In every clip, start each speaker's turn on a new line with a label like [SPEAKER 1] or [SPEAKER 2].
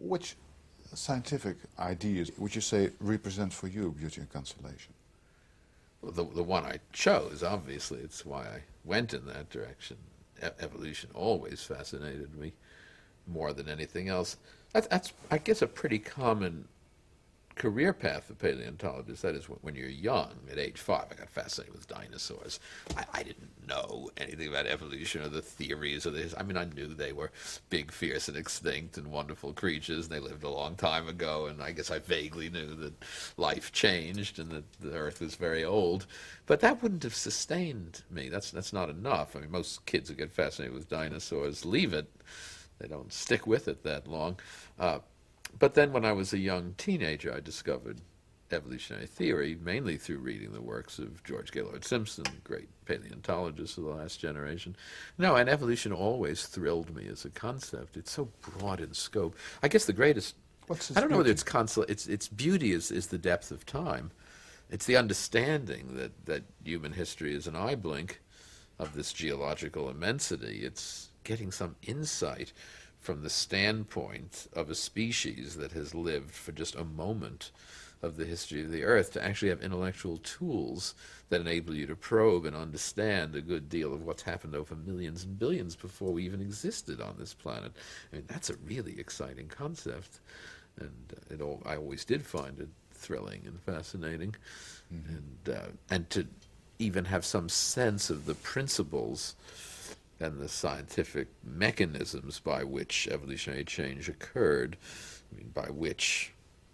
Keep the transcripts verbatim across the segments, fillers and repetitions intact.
[SPEAKER 1] which scientific ideas would you say represent for you beauty and consolation?
[SPEAKER 2] Well, the, the one I chose, obviously, it's why I went in that direction. E evolution always fascinated me more than anything else. That's, that's, I guess, a pretty common career path of paleontologists. That is, when you're young, at age five, I got fascinated with dinosaurs. I, I didn't know anything about evolution or the theories of this. I mean, I knew they were big, fierce, and extinct and wonderful creatures, and they lived a long time ago, and I guess I vaguely knew that life changed and that the Earth was very old. But that wouldn't have sustained me. That's, that's not enough. I mean, most kids who get fascinated with dinosaurs leave it. They don't stick with it that long. Uh, But then when I was a young teenager, I discovered evolutionary theory, mainly through reading the works of George Gaylord Simpson, great paleontologist of the last generation. No, and evolution always thrilled me as a concept. It's so broad in scope. I guess the greatest,
[SPEAKER 1] What's its
[SPEAKER 2] I don't know whether
[SPEAKER 1] beauty?
[SPEAKER 2] it's consol its its beauty is, is the depth of time. It's the understanding that, that human history is an eye blink of this geological immensity. It's getting some insight from the standpoint of a species that has lived for just a moment of the history of the Earth, to actually have intellectual tools that enable you to probe and understand a good deal of what's happened over millions and billions before we even existed on this planet. I mean, that's a really exciting concept, and uh, it all, I always did find it thrilling and fascinating. Mm-hmm. and uh, and to even have some sense of the principles and the scientific mechanisms by which evolutionary change occurred, I mean, by which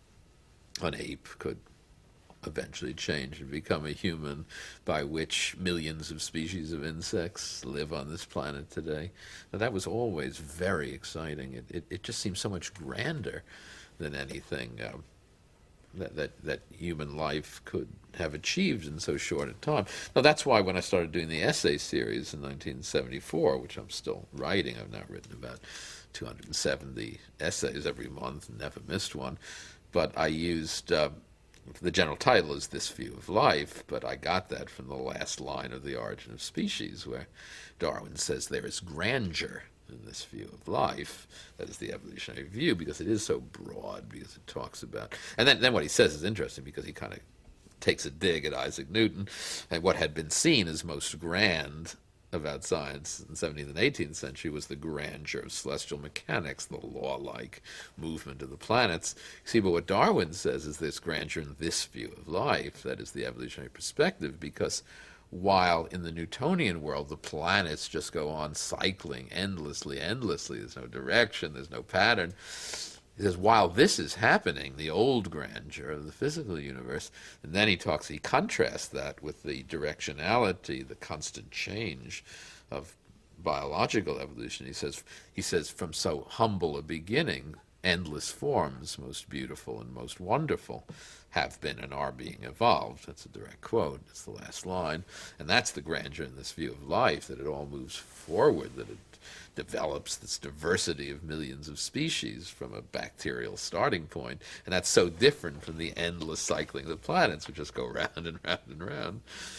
[SPEAKER 2] an ape could eventually change and become a human, by which millions of species of insects live on this planet today. Now, that was always very exciting. It, it, it just seemed so much grander than anything uh, that, that, that human life could have achieved in so short a time. Now, that's why when I started doing the essay series in nineteen seventy-four, which I'm still writing, I've now written about two hundred seventy essays every month and never missed one, but I used, uh, the general title is This View of Life, but I got that from the last line of The Origin of Species, where Darwin says there is grandeur in this view of life. That is the evolutionary view, because it is so broad, because it talks about, and then, then what he says is interesting, because he kind of takes a dig at Isaac Newton and what had been seen as most grand about science in the seventeenth and eighteenth century was the grandeur of celestial mechanics, the law-like movement of the planets. See, but what Darwin says is this grandeur in this view of life, that is the evolutionary perspective, because while in the Newtonian world the planets just go on cycling endlessly, endlessly, there's no direction, there's no pattern, he says, while this is happening, the old grandeur of the physical universe, and then he talks, he contrasts that with the directionality, the constant change of biological evolution. He says, he says, from so humble a beginning, endless forms, most beautiful and most wonderful, have been and are being evolved. That's a direct quote. That's the last line. And that's the grandeur in this view of life, that it all moves forward, that it develops this diversity of millions of species from a bacterial starting point. And that's so different from the endless cycling of the planets, which just go round and round and round.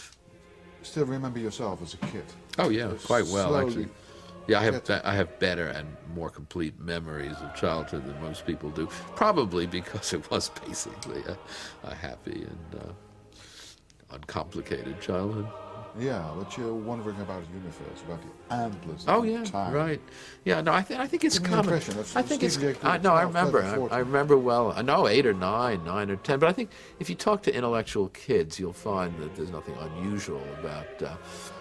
[SPEAKER 1] Still remember yourself as a kid?
[SPEAKER 2] Oh, yeah, quite well,
[SPEAKER 1] Slowly
[SPEAKER 2] actually. Yeah, I have
[SPEAKER 1] get-
[SPEAKER 2] be- I have better and more complete memories of childhood than most people do. Probably because it was basically a, a happy and uh, uncomplicated childhood.
[SPEAKER 1] Yeah, but you're wondering about the universe, about the endless
[SPEAKER 2] Oh yeah,
[SPEAKER 1] time.
[SPEAKER 2] right. Yeah, no, I think I think it's
[SPEAKER 1] Give me an
[SPEAKER 2] common.
[SPEAKER 1] impression. That's
[SPEAKER 2] I think it's.
[SPEAKER 1] Stevie Ray
[SPEAKER 2] I, no, I
[SPEAKER 1] twelve,
[SPEAKER 2] remember.
[SPEAKER 1] thirteen,
[SPEAKER 2] I, I
[SPEAKER 1] fourteen.
[SPEAKER 2] remember well. I know eight or nine, nine or ten. But I think if you talk to intellectual kids, you'll find that there's nothing unusual about. Uh,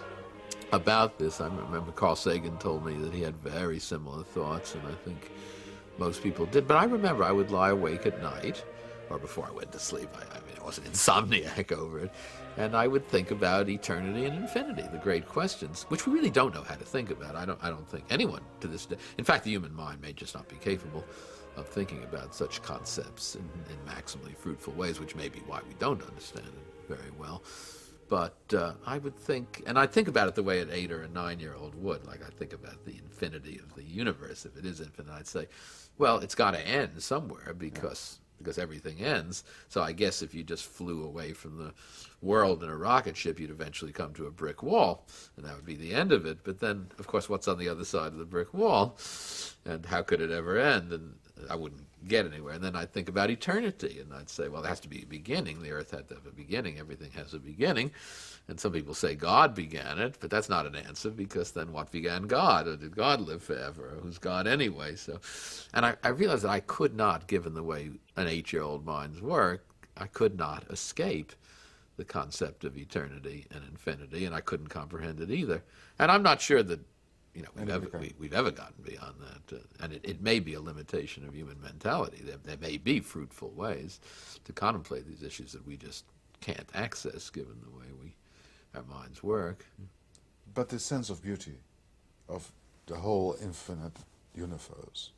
[SPEAKER 2] About this, I remember Carl Sagan told me that he had very similar thoughts, and I think most people did. But I remember I would lie awake at night, or before I went to sleep. I, I mean, I wasn't insomniac over it, and I would think about eternity and infinity, the great questions, which we really don't know how to think about. I don't. I don't think anyone to this day. In fact, the human mind may just not be capable of thinking about such concepts in, in maximally fruitful ways, which may be why we don't understand it very well. But uh, I would think, and I think about it the way an eight or a nine-year-old would. Like I think about the infinity of the universe. If it is infinite, I'd say, well, it's got to end somewhere because because everything ends. So I guess if you just flew away from the world in a rocket ship, you'd eventually come to a brick wall, and that would be the end of it. But then, of course, what's on the other side of the brick wall, and how could it ever end? And I wouldn't get anywhere. And then I'd think about eternity, and I'd say, well, there has to be a beginning. The earth had to have a beginning. Everything has a beginning. And some people say God began it, but that's not an answer, because then what began God? Or did God live forever? Or who's God anyway? So, and I, I realized that I could not, given the way an eight-year-old minds work, I could not escape the concept of eternity and infinity, and I couldn't comprehend it either. And I'm not sure that, you know, we've, ever, we, we've ever gotten beyond that. Uh, and it, it may be a limitation of human mentality. There, there may be fruitful ways to contemplate these issues that we just can't access, given the way we our minds work.
[SPEAKER 1] But the sense of beauty of the whole infinite universe,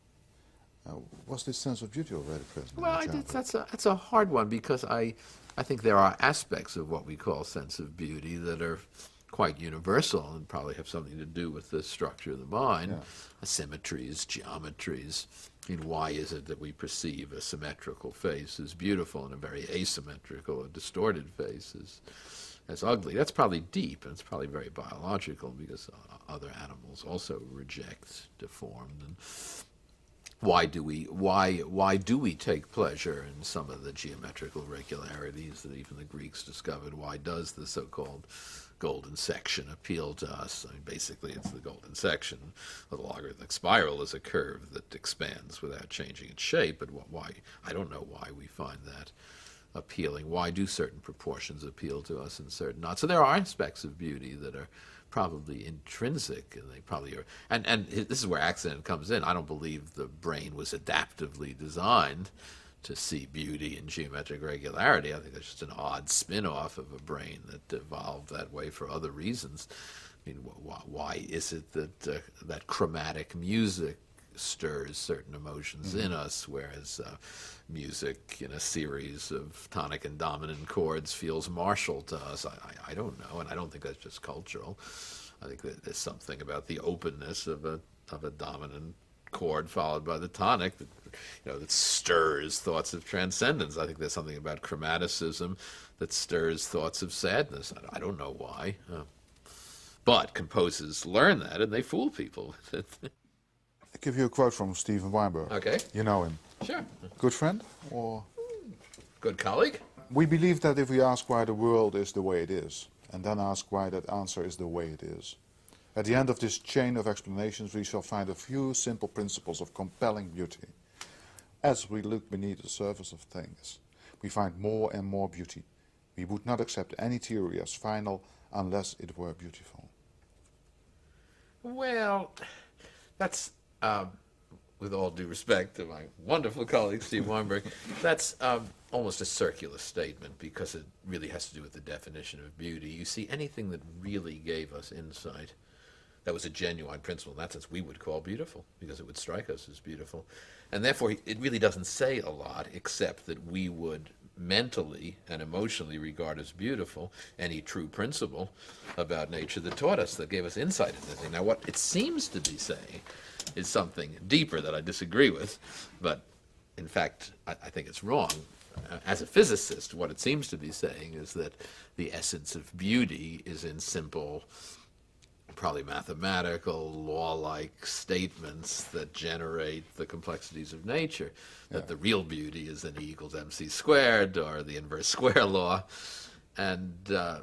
[SPEAKER 1] uh, was this sense of beauty already present?
[SPEAKER 2] Well,
[SPEAKER 1] in
[SPEAKER 2] I
[SPEAKER 1] the
[SPEAKER 2] did,
[SPEAKER 1] childhood?
[SPEAKER 2] that's a that's a hard one, because I I think there are aspects of what we call sense of beauty that are quite universal and probably have something to do with the structure of the mind.
[SPEAKER 1] Yeah.
[SPEAKER 2] Symmetries, geometries. I mean, why is it that we perceive a symmetrical face as beautiful and a very asymmetrical or distorted face as, as ugly? That's probably deep, and it's probably very biological, because uh, other animals also reject deformed. And why do we why why do we take pleasure in some of the geometrical regularities that even the Greeks discovered? Why does the so-called golden section appeal to us? I mean, basically, it's the golden section. The logarithmic spiral is a curve that expands without changing its shape. But why? I don't know why we find that appealing. Why do certain proportions appeal to us and certain not? So there are aspects of beauty that are probably intrinsic, and they probably are. And and this is where accident comes in. I don't believe the brain was adaptively designed to see beauty in geometric regularity. I think that's just an odd spin-off of a brain that evolved that way for other reasons. I mean, wh why is it that uh, that chromatic music stirs certain emotions mm-hmm. in us, whereas uh, music in a series of tonic and dominant chords feels martial to us? I, I, I don't know, and I don't think that's just cultural. I think that there's something about the openness of a of a dominant chord followed by the tonic that, you know, that stirs thoughts of transcendence. I think there's something about chromaticism that stirs thoughts of sadness. I, I don't know why, uh, but composers learn that, and they fool people with it.
[SPEAKER 1] I give you a quote from Steven Weinberg.
[SPEAKER 2] Okay.
[SPEAKER 1] You know him.
[SPEAKER 2] Sure.
[SPEAKER 1] Good friend, or?
[SPEAKER 2] Good colleague.
[SPEAKER 1] We believe that if we ask why the world is the way it is, and then ask why that answer is the way it is, at the end of this chain of explanations we shall find a few simple principles of compelling beauty. As we look beneath the surface of things, we find more and more beauty. We would not accept any theory as final unless it were beautiful.
[SPEAKER 2] Well, that's... Um, with all due respect to my wonderful colleague, Steve Weinberg, that's um, almost a circular statement, because it really has to do with the definition of beauty. You see, anything that really gave us insight, that was a genuine principle, in that sense, we would call beautiful, because it would strike us as beautiful. And therefore, it really doesn't say a lot, except that we would mentally and emotionally regard as beautiful any true principle about nature that taught us, that gave us insight into this thing. Now, what it seems to be saying is something deeper that I disagree with, but in fact, I, I think it's wrong. Uh, as a physicist, what it seems to be saying is that the essence of beauty is in simple, probably mathematical, law-like statements that generate the complexities of nature, that yeah. the real beauty is in E equals mc squared, or the inverse square law. And uh,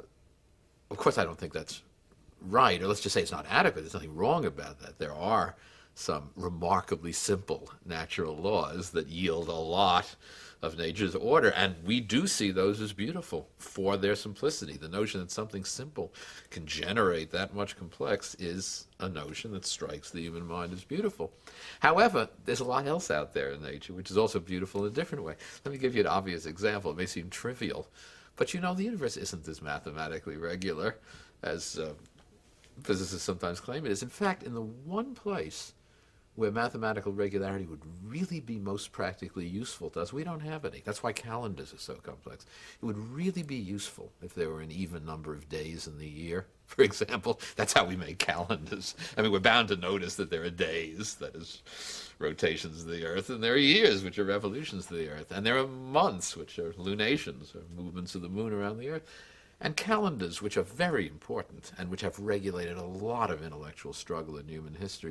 [SPEAKER 2] of course, I don't think that's right, or let's just say it's not adequate. There's nothing wrong about that. There are some remarkably simple natural laws that yield a lot of nature's order, and we do see those as beautiful for their simplicity. The notion that something simple can generate that much complex is a notion that strikes the human mind as beautiful. However, there's a lot else out there in nature which is also beautiful in a different way. Let me give you an obvious example. It may seem trivial, but you know, the universe isn't as mathematically regular as uh, physicists sometimes claim it is. In fact, in the one place where mathematical regularity would really be most practically useful to us, we don't have any. That's why calendars are so complex. It would really be useful if there were an even number of days in the year, for example. That's how we make calendars. I mean, we're bound to notice that there are days, that is, rotations of the Earth, and there are years, which are revolutions of the Earth, and there are months, which are lunations, or movements of the moon around the Earth. And calendars, which are very important, and which have regulated a lot of intellectual struggle in human history,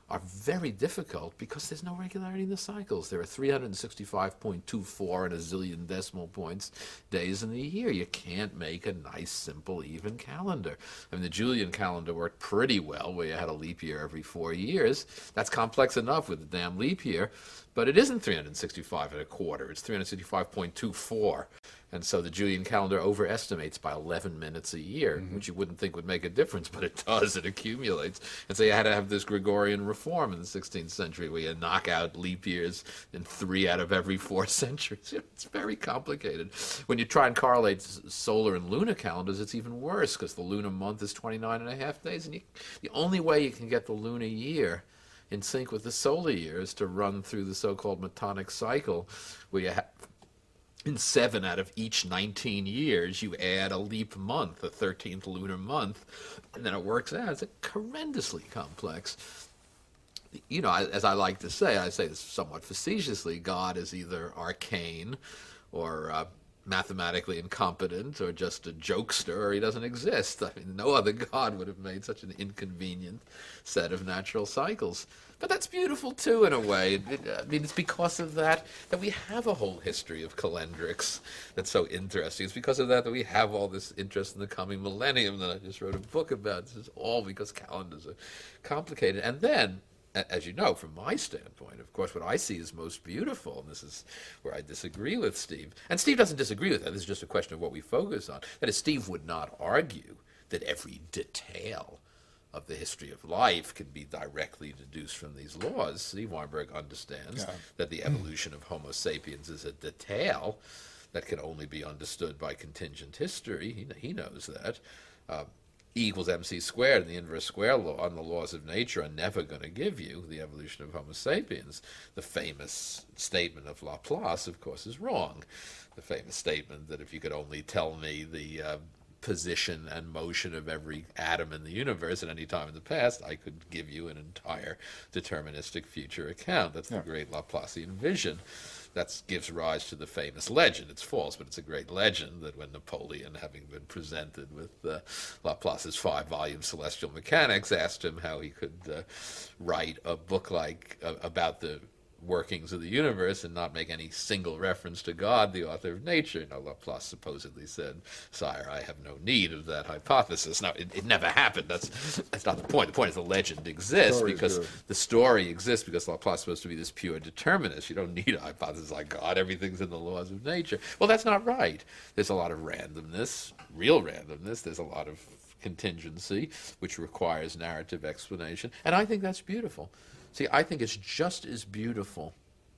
[SPEAKER 2] are very difficult because there's no regularity in the cycles. There are three hundred sixty-five point two four and a zillion decimal points days in the year. You can't make a nice, simple, even calendar. I mean, the Julian calendar worked pretty well where you had a leap year every four years. That's complex enough with the damn leap year. But it isn't three hundred sixty-five and a quarter. It's three hundred sixty-five point two four. And so the Julian calendar overestimates by eleven minutes a year, mm-hmm. which you wouldn't think would make a difference, but it does. It accumulates. And so you had to have this Gregorian reform in the sixteenth century where you knock out leap years in three out of every four centuries. It's very complicated. When you try and correlate solar and lunar calendars, it's even worse because the lunar month is twenty-nine and a half days. And you, the only way you can get the lunar year in sync with the solar year is to run through the so-called Metonic cycle, where you have, in seven out of each nineteen years, you add a leap month, a thirteenth lunar month, and then it works out. It's horrendously complex. You know, as I like to say, I say this somewhat facetiously, God is either arcane or uh, mathematically incompetent or just a jokester, or he doesn't exist. I mean, no other God would have made such an inconvenient set of natural cycles. But that's beautiful, too, in a way. It, it, I mean, it's because of that that we have a whole history of calendrics that's so interesting. It's because of that that we have all this interest in the coming millennium that I just wrote a book about. This is all because calendars are complicated. And then, as you know, from my standpoint, of course, what I see is most beautiful, and this is where I disagree with Steve. And Steve doesn't disagree with that. This is just a question of what we focus on. That is, Steve would not argue that every detail of the history of life can be directly deduced from these laws. Steve Weinberg understands yeah. that the evolution of Homo sapiens is a detail that can only be understood by contingent history. He, he knows that. Uh, E equals mc squared and the inverse square law and the laws of nature are never going to give you the evolution of Homo sapiens. The famous statement of Laplace, of course, is wrong. The famous statement that if you could only tell me the uh, position and motion of every atom in the universe at any time in the past, I could give you an entire deterministic future account. That's yeah. the great Laplacian vision. That gives rise to the famous legend. It's false, but it's a great legend that when Napoleon, having been presented with uh, Laplace's five-volume Celestial Mechanics, asked him how he could uh, write a book like uh, about the workings of the universe and not make any single reference to God, the author of nature. Now, Laplace supposedly said, "Sire, I have no need of that hypothesis." Now, it, it never happened. That's that's not the point. The point is the legend exists
[SPEAKER 1] Story
[SPEAKER 2] because the story exists because Laplace is supposed to be this pure determinist. You don't need a hypothesis like God. Everything's in the laws of nature. Well, that's not right. There's a lot of randomness, real randomness. There's a lot of contingency, which requires narrative explanation. And I think that's beautiful. See, I think it's just as beautiful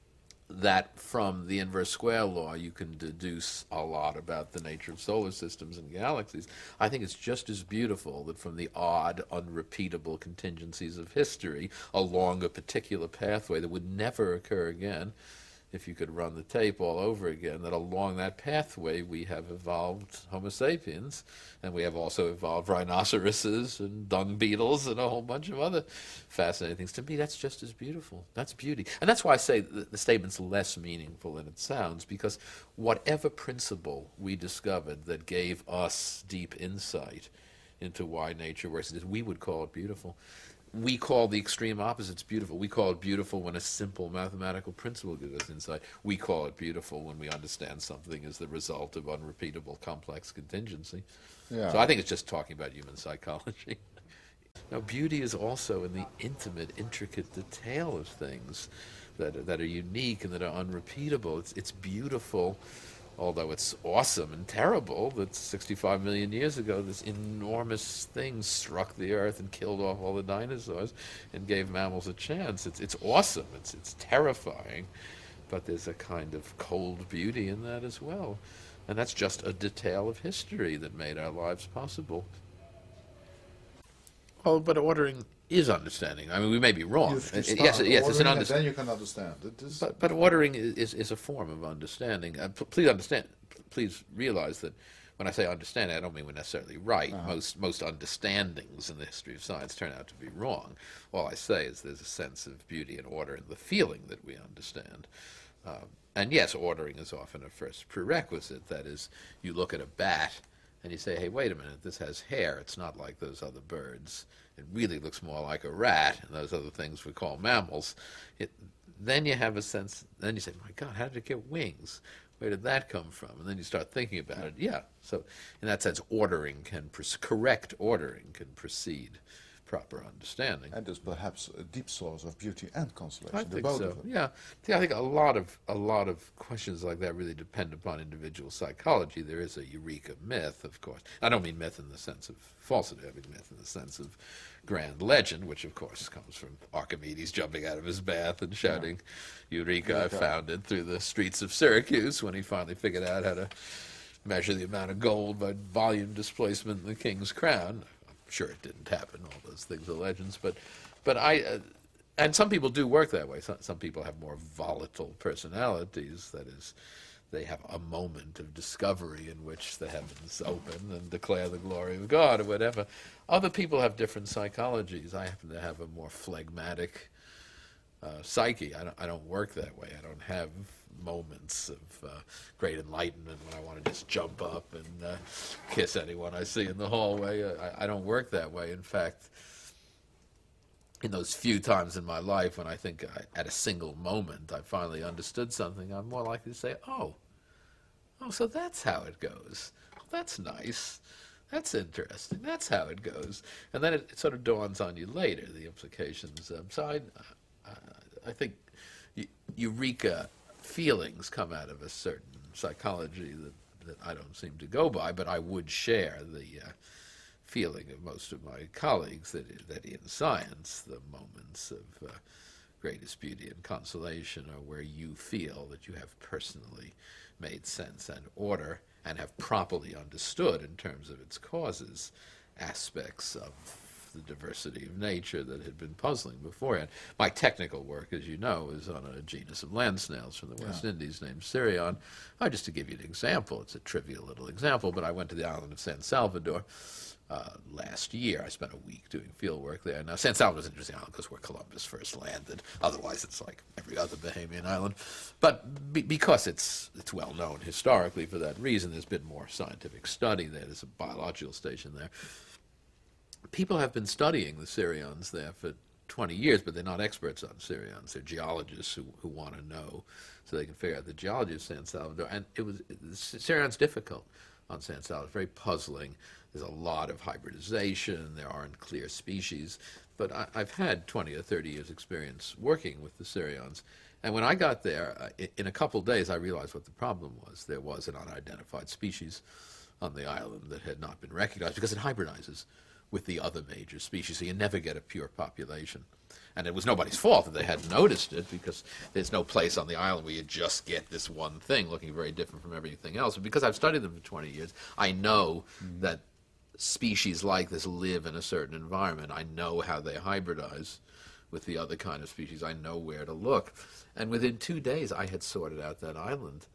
[SPEAKER 2] that from the inverse square law you can deduce a lot about the nature of solar systems and galaxies. I think it's just as beautiful that from the odd, unrepeatable contingencies of history along a particular pathway that would never occur again, if you could run the tape all over again, that along that pathway we have evolved Homo sapiens, and we have also evolved rhinoceroses and dung beetles and a whole bunch of other fascinating things. To me, that's just as beautiful. That's beauty. And that's why I say the, the statement's less meaningful than it sounds, because whatever principle we discovered that gave us deep insight into why nature works, we would call it beautiful. We call the extreme opposites beautiful. We call it beautiful when a simple mathematical principle gives us insight. We call it beautiful when we understand something as the result of unrepeatable complex contingency. Yeah. So I think it's just talking about human psychology. Now, beauty is also in the intimate, intricate detail of things that are, that are unique and that are unrepeatable. It's, it's beautiful, although it's awesome and terrible that sixty-five million years ago this enormous thing struck the earth and killed off all the dinosaurs and gave mammals a chance. It's it's awesome. It's it's terrifying, but there's a kind of cold beauty in that as well. And that's just a detail of history that made our lives possible. Oh, but ordering is understanding. I mean, we may be wrong.
[SPEAKER 1] You, you
[SPEAKER 2] yes, yes, it's an understanding.
[SPEAKER 1] Then you can understand it. Is,
[SPEAKER 2] but, but ordering is, is, is a form of understanding. Uh, p- please understand. Please realize that when I say understanding, I don't mean we're necessarily right. Uh-huh. Most most understandings in the history of science turn out to be wrong. All I say is there's a sense of beauty and order in the feeling that we understand. Um, and yes, ordering is often a first prerequisite. That is, you look at a bat and you say, hey, wait a minute, this has hair, it's not like those other birds. It really looks more like a rat, and those other things we call mammals. It, then you have a sense, then you say, my God, how did it get wings? Where did that come from? And then you start thinking about it. Yeah, so in that sense, ordering can, correct ordering can precede proper understanding.
[SPEAKER 1] And there's perhaps a deep source of beauty and consolation.
[SPEAKER 2] I think
[SPEAKER 1] both
[SPEAKER 2] so.
[SPEAKER 1] Of them.
[SPEAKER 2] Yeah, See, I think a lot of a lot of questions like that really depend upon individual psychology. There is a eureka myth, of course. I don't mean myth in the sense of falsity. I mean myth in the sense of grand legend, which of course comes from Archimedes jumping out of his bath and shouting, yeah. "Eureka! Eureka. I found it," through the streets of Syracuse when he finally figured out how to measure the amount of gold by volume displacement in the king's crown. Sure, it didn't happen. All those things are legends, but, but I, uh, and some people do work that way. Some, some people have more volatile personalities. That is, they have a moment of discovery in which the heavens open and declare the glory of God or whatever. Other people have different psychologies. I happen to have a more phlegmatic uh, psyche. I don't, I don't work that way. I don't have moments of uh, great enlightenment when I want to just jump up and uh, kiss anyone I see in the hallway. I, I don't work that way. In fact, in those few times in my life when I think I, at a single moment I finally understood something, I'm more likely to say, oh, oh, so that's how it goes. Well, that's nice. That's interesting. That's how it goes. And then it, it sort of dawns on you later, the implications. Um, so I, I, I think eureka feelings come out of a certain psychology that, that I don't seem to go by, but I would share the uh, feeling of most of my colleagues that, that in science, the moments of uh, greatest beauty and consolation are where you feel that you have personally made sense and order and have properly understood in terms of its causes aspects of the diversity of nature that had been puzzling beforehand. My technical work, as you know, is on a genus of land snails from the West yeah. Indies named Sirion. Oh, just to give you an example, it's a trivial little example, but I went to the island of San Salvador uh, last year. I spent a week doing field work there. Now, San Salvador is an interesting island because where Columbus first landed. Otherwise, it's like every other Bahamian island. But be because it's, it's well known historically for that reason, there's been more scientific study there. There's a biological station there. People have been studying the Sirions there for twenty years, but they're not experts on Sirions. They're geologists who, who want to know so they can figure out the geology of San Salvador. And it was the Sirion's difficult on San Salvador, very puzzling. There's a lot of hybridization. There aren't clear species. But I, I've had twenty or thirty years experience working with the Sirions. And when I got there, uh, in a couple of days, I realized what the problem was. There was an unidentified species on the island that had not been recognized because it hybridizes with the other major species, so you never get a pure population. And it was nobody's fault that they hadn't noticed it, because there's no place on the island where you just get this one thing looking very different from everything else. But because I've studied them for twenty years, I know mm-hmm. that species like this live in a certain environment. I know how they hybridize with the other kind of species. I know where to look. And within two days, I had sorted out that island.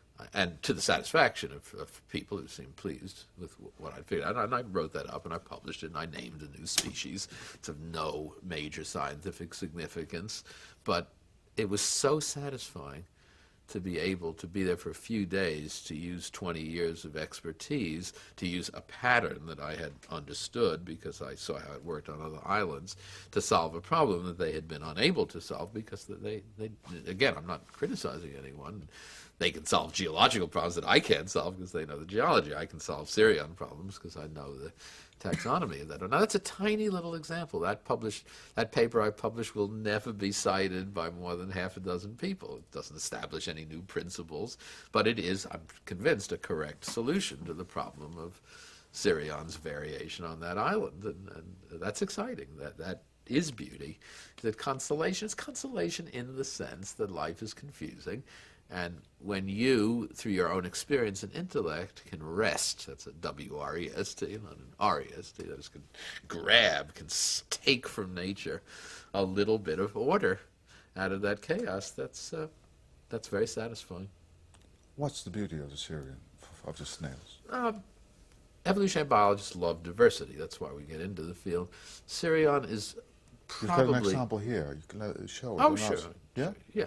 [SPEAKER 2] And to the satisfaction of, of people who seemed pleased with what I'd figured out. And I wrote that up and I published it and I named a new species. It's of no major scientific significance. But it was so satisfying to be able to be there for a few days, to use twenty years of expertise, to use a pattern that I had understood because I saw how it worked on other islands, to solve a problem that they had been unable to solve because they, they again, I'm not criticizing anyone. They can solve geological problems that I can't solve because they know the geology. I can solve Sirion problems because I know the taxonomy of that. Now, that's a tiny little example. That published, that paper I published will never be cited by more than half a dozen people. It doesn't establish any new principles, but it is, I'm convinced, a correct solution to the problem of Sirion's variation on that island. And, and that's exciting. That, that is beauty. That consolation is consolation in the sense that life is confusing. And when you, through your own experience and intellect, can rest, that's a W R E S T, not an R E S T, that is, can grab, can take from nature a little bit of order out of that chaos, that's, uh, that's very satisfying.
[SPEAKER 1] What's the beauty of the Sirion, of the snails?
[SPEAKER 2] Uh, evolutionary biologists love diversity. That's why we get into the field. Sirion is probably...
[SPEAKER 1] You've got an example here. You can uh, show it.
[SPEAKER 2] Oh, sure.
[SPEAKER 1] Yeah?
[SPEAKER 2] Yeah.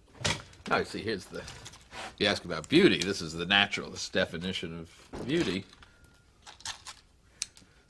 [SPEAKER 2] Now, you see, here's the, you ask about beauty, this is the naturalist definition of beauty.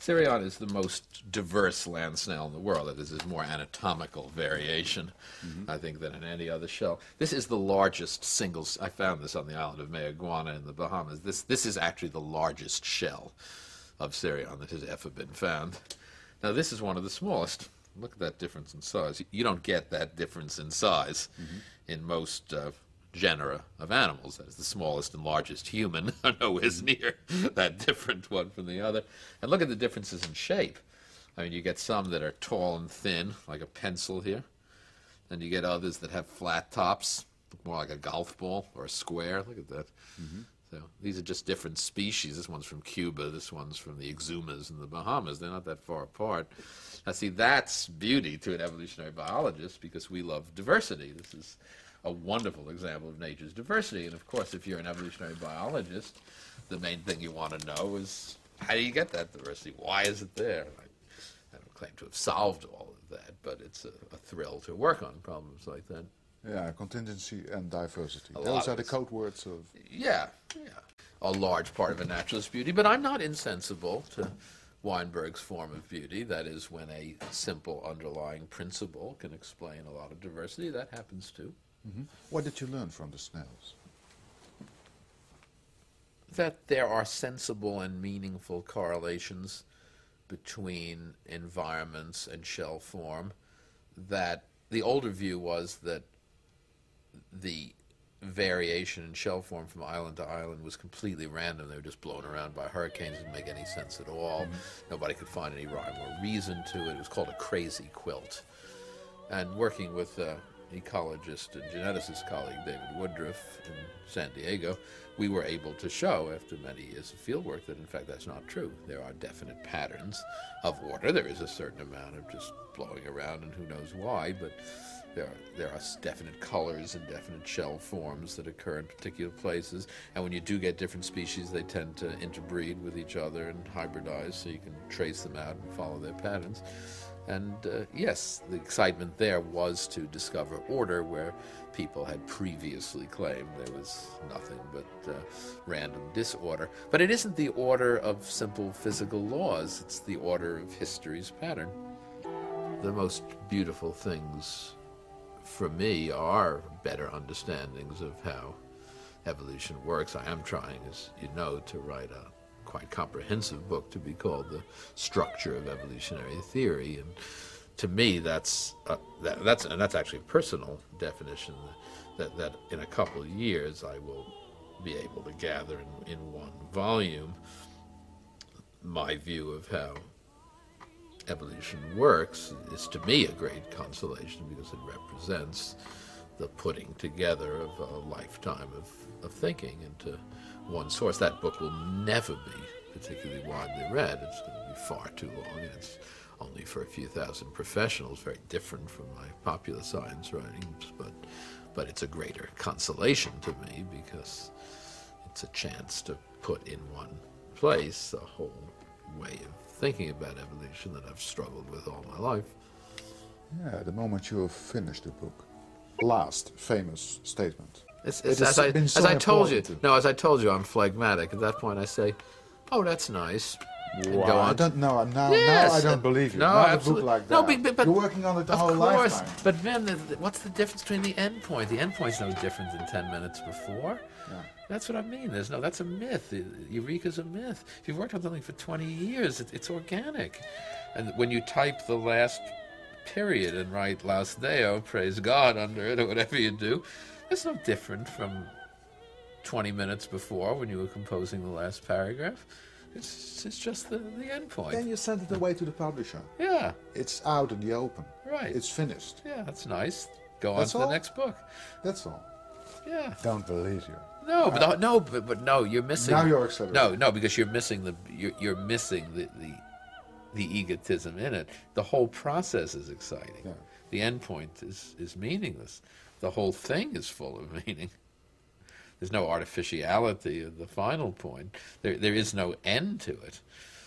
[SPEAKER 2] Sirion is the most diverse land snail in the world. This is more anatomical variation, mm-hmm. I think, than in any other shell. This is the largest single, I found this on the island of Mayaguana in the Bahamas. This, this is actually the largest shell of Sirion that has ever been found. Now, this is one of the smallest. Look at that difference in size. You don't get that difference in size mm-hmm. in most uh, genera of animals. That is, the smallest and largest human are nowhere near that different one from the other. And look at the differences in shape. I mean, you get some that are tall and thin, like a pencil here. And you get others that have flat tops, look more like a golf ball or a square. Look at that. Mm-hmm. So these are just different species. This one's from Cuba. This one's from the Exumas in the Bahamas. They're not that far apart. Now, see, that's beauty to an evolutionary biologist because we love diversity. This is a wonderful example of nature's diversity. And, of course, if you're an evolutionary biologist, the main thing you want to know is how do you get that diversity? Why is it there? I, I don't claim to have solved all of that, but it's a, a thrill to work on problems like that.
[SPEAKER 1] Yeah, contingency and diversity.
[SPEAKER 2] A
[SPEAKER 1] Those are the code words of...
[SPEAKER 2] Yeah, yeah. A large part of a naturalist's beauty, but I'm not insensible to Weinberg's form of beauty. That is, when a simple underlying principle can explain a lot of diversity. That happens too.
[SPEAKER 1] Mm-hmm. What did you learn from the snails?
[SPEAKER 2] That there are sensible and meaningful correlations between environments and shell form. That the older view was that the variation in shell form from island to island was completely random. They were just blown around by hurricanes. It didn't make any sense at all. Mm-hmm. Nobody could find any rhyme or reason to it. It was called a crazy quilt. And working with uh, ecologist and geneticist colleague David Woodruff in San Diego, we were able to show, after many years of fieldwork, that in fact that's not true. There are definite patterns of order. There is a certain amount of just blowing around, and who knows why, but there are, there are definite colors and definite shell forms that occur in particular places. And when you do get different species, they tend to interbreed with each other and hybridize, so you can trace them out and follow their patterns. And uh, yes, the excitement there was to discover order where people had previously claimed there was nothing but uh, random disorder. But it isn't the order of simple physical laws, it's the order of history's pattern. The most beautiful things for me are better understandings of how evolution works. I am trying, as you know, to write a quite comprehensive book to be called The Structure of Evolutionary Theory, and to me that's uh, that, that's and that's actually a personal definition that that in a couple of years I will be able to gather in, in one volume my view of how evolution works. Is to me a great consolation because it represents the putting together of a lifetime of, of thinking into one source. That book will never be particularly widely read. It's going to be far too long, and it's only for a few thousand professionals, very different from my popular science writings, but but it's a greater consolation to me because it's a chance to put in one place a whole way of thinking about evolution that I've struggled with all my life.
[SPEAKER 1] Yeah, the moment you have finished the book. Last famous statement.
[SPEAKER 2] It's, it's, it as I, as so I told you, to... no, as I told you, I'm phlegmatic. At that point, I say, "Oh, that's nice." And
[SPEAKER 1] wow,
[SPEAKER 2] go on.
[SPEAKER 1] I don't know. Now,
[SPEAKER 2] yes.
[SPEAKER 1] now I don't believe you.
[SPEAKER 2] No,
[SPEAKER 1] Not
[SPEAKER 2] absolutely.
[SPEAKER 1] a book like that.
[SPEAKER 2] No, but, but,
[SPEAKER 1] you're working on it the
[SPEAKER 2] of
[SPEAKER 1] whole
[SPEAKER 2] course,
[SPEAKER 1] lifetime.
[SPEAKER 2] But then, the, the, what's the difference between the end point? The end point's no different than ten minutes before.
[SPEAKER 1] Yeah.
[SPEAKER 2] That's what I mean. There's no. That's a myth. Eureka's a myth. If you've worked on something for twenty years, it, it's organic. And when you type the last period and write Laus Deo, praise God, under it, or whatever you do, it's no different from twenty minutes before when you were composing the last paragraph. It's, it's just the, the end point.
[SPEAKER 1] Then you send it away to the publisher.
[SPEAKER 2] Yeah.
[SPEAKER 1] It's out in the open.
[SPEAKER 2] Right.
[SPEAKER 1] It's finished.
[SPEAKER 2] Yeah, that's nice. Go on
[SPEAKER 1] That's
[SPEAKER 2] to
[SPEAKER 1] all?
[SPEAKER 2] the next book.
[SPEAKER 1] That's all.
[SPEAKER 2] Yeah.
[SPEAKER 1] Don't believe you.
[SPEAKER 2] No, but uh, no, but, but no, you're missing.
[SPEAKER 1] Now you're accelerating.
[SPEAKER 2] No, no, because you're missing the you're, you're missing the, the the egotism in it. The whole process is exciting.
[SPEAKER 1] Yeah.
[SPEAKER 2] The end point is is meaningless. The whole thing is full of meaning. There's no artificiality of the final point. There there is no end to it.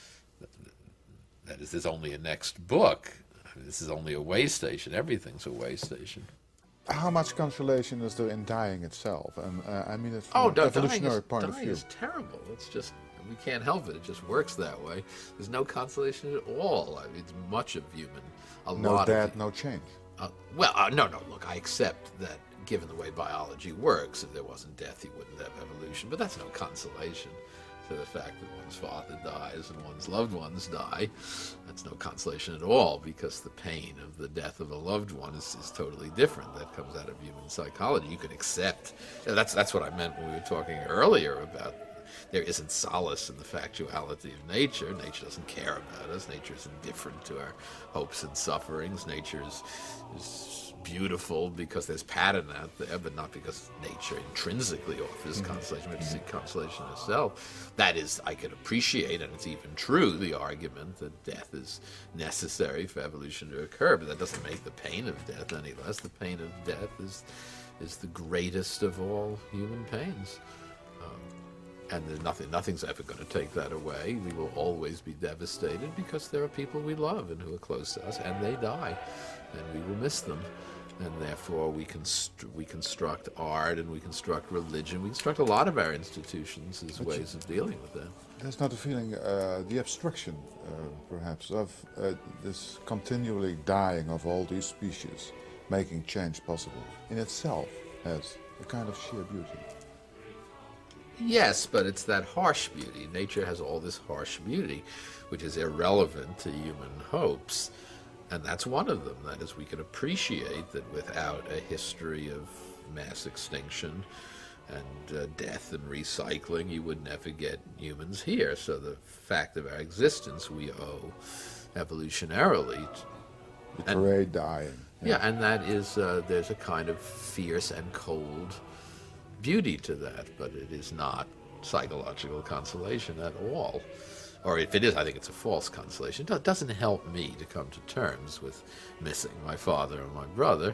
[SPEAKER 2] That is, there's only a next book. This is only a way station. Everything's a way station.
[SPEAKER 1] How much consolation is there in dying itself? And uh, I mean it from
[SPEAKER 2] Oh,
[SPEAKER 1] an
[SPEAKER 2] no,
[SPEAKER 1] evolutionary
[SPEAKER 2] dying is,
[SPEAKER 1] point of
[SPEAKER 2] dying
[SPEAKER 1] view.
[SPEAKER 2] is terrible. It's just We can't help it. It just works that way. There's no consolation at all. I mean, it's much of human, a
[SPEAKER 1] No
[SPEAKER 2] lot
[SPEAKER 1] death,
[SPEAKER 2] of...
[SPEAKER 1] no change.
[SPEAKER 2] Uh, well, uh, no, no, look, I accept that given the way biology works, if there wasn't death, you wouldn't have evolution. But that's no consolation to the fact that one's father dies and one's loved ones die. That's no consolation at all, because the pain of the death of a loved one is, is totally different. That comes out of human psychology. You can accept. That's, that's what I meant when we were talking earlier about there isn't solace in the factuality of nature. Nature doesn't care about us. Nature is indifferent to our hopes and sufferings. Nature is, is beautiful because there's pattern out there, but not because nature intrinsically offers mm-hmm. consolation. We have to seek consolation itself. That is, I could appreciate, and it's even true, the argument that death is necessary for evolution to occur, but that doesn't make the pain of death any less. The pain of death is, is the greatest of all human pains. Um, And there's nothing, nothing's ever going to take that away. We will always be devastated because there are people we love and who are close to us, and they die, and we will miss them. And therefore, we constru- we construct art and we construct religion. We construct a lot of our institutions as
[SPEAKER 1] but
[SPEAKER 2] ways of dealing with that.
[SPEAKER 1] There's not a feeling, uh, the abstraction, uh, perhaps, of uh, this continually dying of all these species, making change possible, in itself has a kind of sheer beauty.
[SPEAKER 2] Yes, but it's that harsh beauty. Nature has all this harsh beauty, which is irrelevant to human hopes. And that's one of them. That is, we can appreciate that without a history of mass extinction and uh, death and recycling, you would never get humans here. So the fact of our existence we owe evolutionarily.
[SPEAKER 1] The parade dying.
[SPEAKER 2] Yeah. yeah, and that is, uh, there's a kind of fierce and cold beauty to that, but it is not psychological consolation at all. Or if it is, I think it's a false consolation. It doesn't help me to come to terms with missing my father and my brother,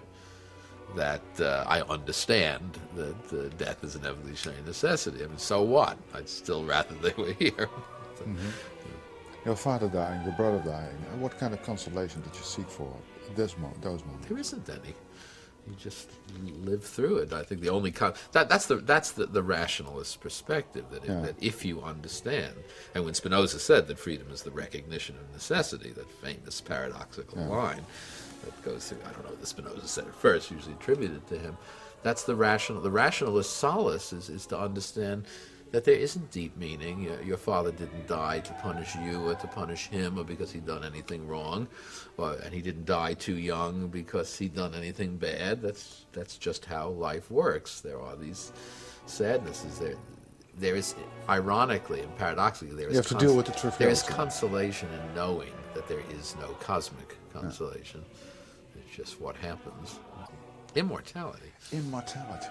[SPEAKER 2] that uh, I understand that uh, death is an evolutionary necessity. I mean, so what? I'd still rather they were here.
[SPEAKER 1] Mm-hmm. Your father dying, your brother dying, what kind of consolation did you seek for at this mo- those moments?
[SPEAKER 2] There isn't any. You just live through it. I think the only con- that that's the that's the, the rationalist perspective that,
[SPEAKER 1] yeah.
[SPEAKER 2] if, that if you understand, and when Spinoza said that freedom is the recognition of necessity, that famous paradoxical
[SPEAKER 1] yeah.
[SPEAKER 2] line that goes through, I don't know if the Spinoza said it first, usually attributed to him. That's the rational. The rationalist solace is is to understand that there isn't deep meaning. Your, your father didn't die to punish you or to punish him or because he'd done anything wrong, or, and he didn't die too young because he'd done anything bad. That's that's just how life works. There are these sadnesses. There, there is, ironically and paradoxically, there is,
[SPEAKER 1] you have to
[SPEAKER 2] cons-
[SPEAKER 1] deal with the triviality.
[SPEAKER 2] There is consolation in knowing that there is no cosmic consolation. Yeah. It's just what happens. Immortality.
[SPEAKER 1] Immortality.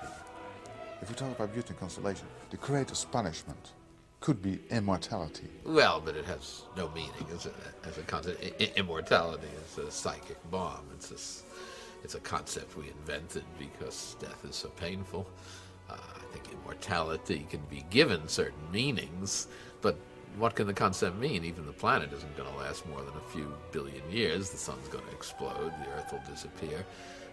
[SPEAKER 1] If we talk about beauty and consolation, the greatest punishment could be immortality.
[SPEAKER 2] Well, but it has no meaning as a, as a concept. I, immortality is a psychic bomb. It's a, it's a concept we invented because death is so painful. Uh, I think immortality can be given certain meanings, but what can the concept mean? Even the planet isn't going to last more than a few billion years. The sun's going to explode. The earth will disappear.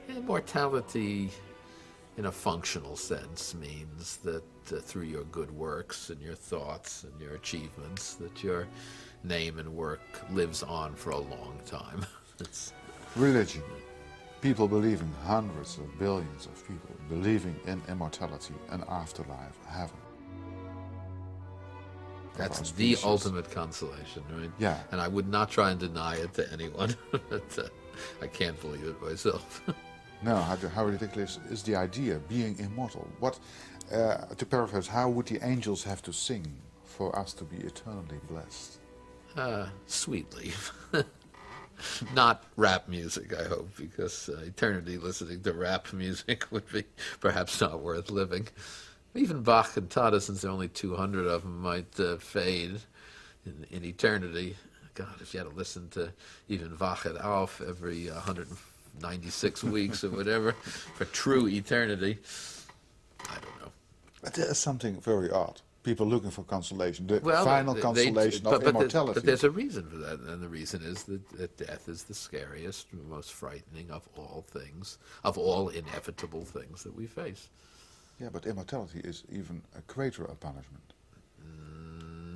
[SPEAKER 2] Immortality, in a functional sense, means that uh, through your good works and your thoughts and your achievements, that your name and work lives on for a long time. It's
[SPEAKER 1] religion. People believing, hundreds of billions of people believing in immortality, an afterlife, heaven.
[SPEAKER 2] That's the ultimate consolation, right?
[SPEAKER 1] Yeah.
[SPEAKER 2] And I would not try and deny it to anyone. But, uh, I can't believe it myself.
[SPEAKER 1] No, how, how ridiculous is the idea, being immortal? What, uh, to paraphrase, how would the angels have to sing for us to be eternally blessed?
[SPEAKER 2] Uh, sweetly. Not rap music, I hope, because uh, eternity listening to rap music would be perhaps not worth living. Even Bach and Tata, since there are only two hundred of them, might uh, fade in, in eternity. God, if you had to listen to even Wach et Auf every uh, one hundred ninety-six weeks or whatever for true eternity, I don't know.
[SPEAKER 1] But there is something very odd. People looking for consolation, the
[SPEAKER 2] well,
[SPEAKER 1] final
[SPEAKER 2] they,
[SPEAKER 1] consolation
[SPEAKER 2] they,
[SPEAKER 1] of
[SPEAKER 2] but, but
[SPEAKER 1] immortality.
[SPEAKER 2] The, but there's a reason for that, and the reason is that, that death is the scariest, most frightening of all things, of all inevitable things that we face.
[SPEAKER 1] Yeah, but immortality is even a greater a punishment.
[SPEAKER 2] Mm,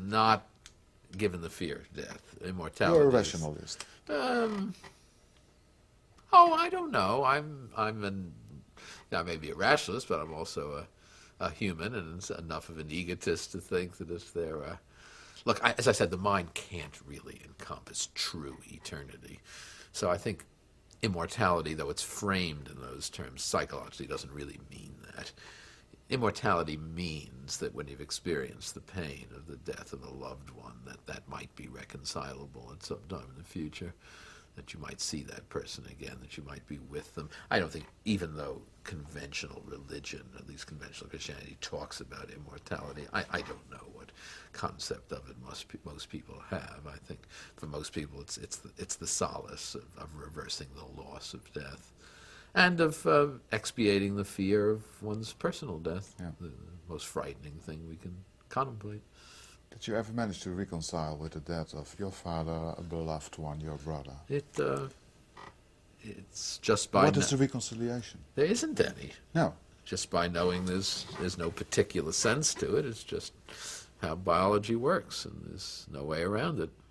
[SPEAKER 2] not given the fear of death. Immortality.
[SPEAKER 1] You're a
[SPEAKER 2] is-
[SPEAKER 1] rationalist.
[SPEAKER 2] Um. Oh, I don't know. I'm I'm an I may be a rationalist, but I'm also a, a human, and it's enough of an egotist to think that if there, uh, look, I, as I said, the mind can't really encompass true eternity. So I think immortality, though it's framed in those terms psychologically, doesn't really mean that. Immortality means that when you've experienced the pain of the death of a loved one, that that might be reconcilable at some time in the future, that you might see that person again, that you might be with them. I don't think, even though conventional religion, at least conventional Christianity, talks about immortality, I, I don't know what concept of it most, pe- most people have. I think for most people it's, it's, the, it's the solace of, of reversing the loss of death, and of uh, expiating the fear of one's personal death,
[SPEAKER 1] Yeah.
[SPEAKER 2] the, the most frightening thing we can contemplate.
[SPEAKER 1] Did you ever manage to reconcile with the death of your father, a beloved one, your brother?
[SPEAKER 2] It, uh, it's just by...
[SPEAKER 1] What
[SPEAKER 2] no-
[SPEAKER 1] is the reconciliation?
[SPEAKER 2] There isn't any.
[SPEAKER 1] No.
[SPEAKER 2] Just by knowing there's there's no particular sense to it. It's just how biology works, and there's no way around it.